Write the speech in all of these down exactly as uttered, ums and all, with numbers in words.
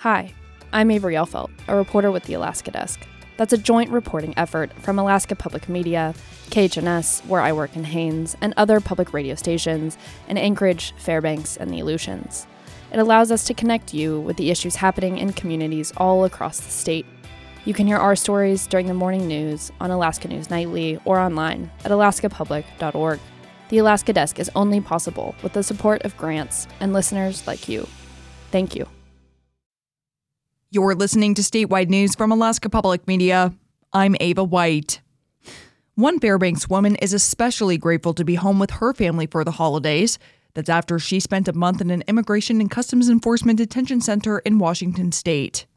Hi, I'm Avery Elfelt, a reporter with the Alaska Desk. That's a joint reporting effort from Alaska Public Media, K H N S, where I work in Haines, and other public radio stations in Anchorage, Fairbanks, and the Aleutians. It allows us to connect you with the issues happening in communities all across the state. You can hear our stories during the morning news on Alaska News Nightly or online at alaska public dot org. The Alaska Desk is only possible with the support of grants and listeners like you. Thank you. You're listening to Statewide News from Alaska Public Media. I'm Ava White. One Fairbanks woman is especially grateful to be home with her family for the holidays. That's after she spent a month in an Immigration and Customs Enforcement detention center in Washington state.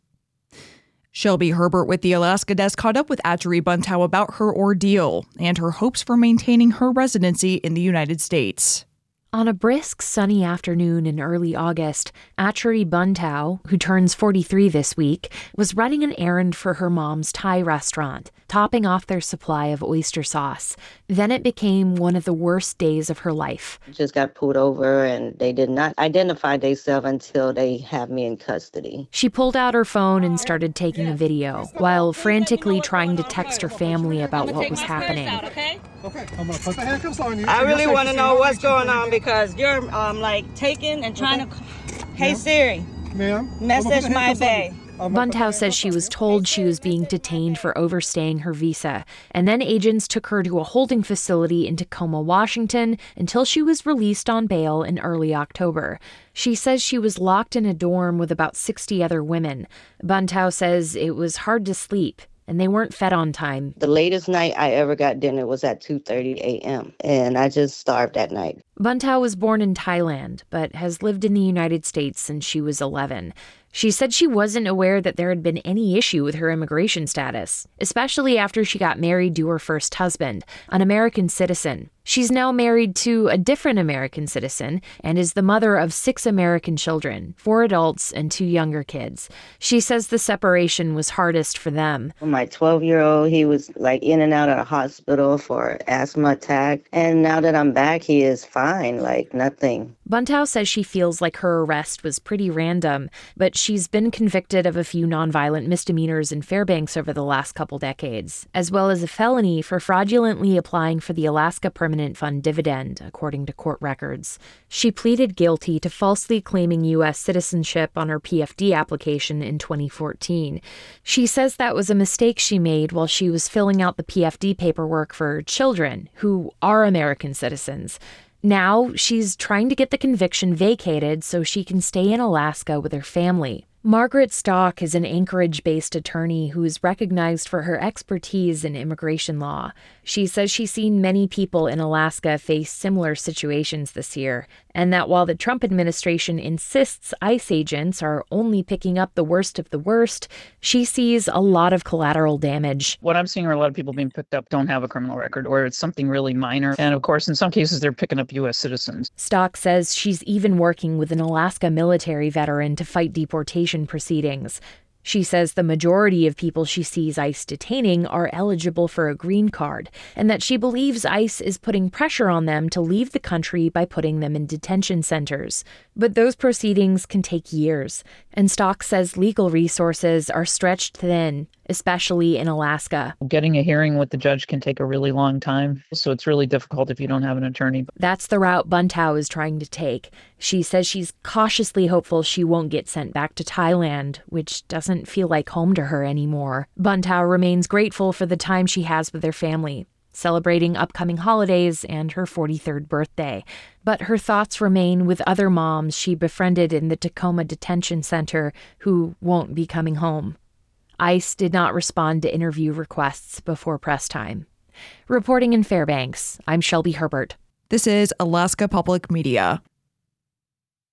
Shelby Herbert with the Alaska Desk caught up with Atchery Buntow about her ordeal and her hopes for maintaining her residency in the United States. On a brisk, sunny afternoon in early August, Atchery Buntow, who turns forty-three this week, was running an errand for her mom's Thai restaurant, topping off their supply of oyster sauce. Then it became one of the worst days of her life. Just got pulled over, and they did not identify themselves until they have me in custody. She pulled out her phone and started taking a video, while frantically trying to text her family about what was happening. Okay, I'm gonna put the handcuffs on you. I really want to know what's going on because you're um like taking and trying okay. to. Hey Siri, ma'am, message my bae. Buntow says she was told she was being detained for overstaying her visa, and then agents took her to a holding facility in Tacoma, Washington, until she was released on bail in early October. She says she was locked in a dorm with about sixty other women. Buntow says it was hard to sleep, and they weren't fed on time. The latest night I ever got dinner was at two thirty a.m., and I just starved that night. Buntow was born in Thailand, but has lived in the United States since she was eleven. She said she wasn't aware that there had been any issue with her immigration status, especially after she got married to her first husband, an American citizen. She's now married to a different American citizen and is the mother of six American children, four adults and two younger kids. She says the separation was hardest for them. My twelve-year-old, he was like in and out of the hospital for asthma attack. And now that I'm back, he is fine, like nothing. Buntow says she feels like her arrest was pretty random, but she's been convicted of a few nonviolent misdemeanors in Fairbanks over the last couple decades, as well as a felony for fraudulently applying for the Alaska Permanent Fund dividend, according to court records. She pleaded guilty to falsely claiming U S citizenship on her P F D application in twenty fourteen. She says that was a mistake she made while she was filling out the P F D paperwork for children who are American citizens. Now, she's trying to get the conviction vacated so she can stay in Alaska with her family. Margaret Stock is an Anchorage-based attorney who is recognized for her expertise in immigration law. She says she's seen many people in Alaska face similar situations this year, and that while the Trump administration insists ICE agents are only picking up the worst of the worst, she sees a lot of collateral damage. What I'm seeing are a lot of people being picked up don't have a criminal record, or it's something really minor. And of course, in some cases, they're picking up U S citizens. Stock says she's even working with an Alaska military veteran to fight deportation proceedings. She says the majority of people she sees ICE detaining are eligible for a green card, and that she believes ICE is putting pressure on them to leave the country by putting them in detention centers. But those proceedings can take years, and Stock says legal resources are stretched thin, especially in Alaska. Getting a hearing with the judge can take a really long time, so it's really difficult if you don't have an attorney. That's the route Buntow is trying to take. She says she's cautiously hopeful she won't get sent back to Thailand, which doesn't feel like home to her anymore. Buntow remains grateful for the time she has with her family, celebrating upcoming holidays and her forty-third birthday. But her thoughts remain with other moms she befriended in the Tacoma Detention Center who won't be coming home. ICE did not respond to interview requests before press time. Reporting in Fairbanks, I'm Shelby Herbert. This is Alaska Public Media.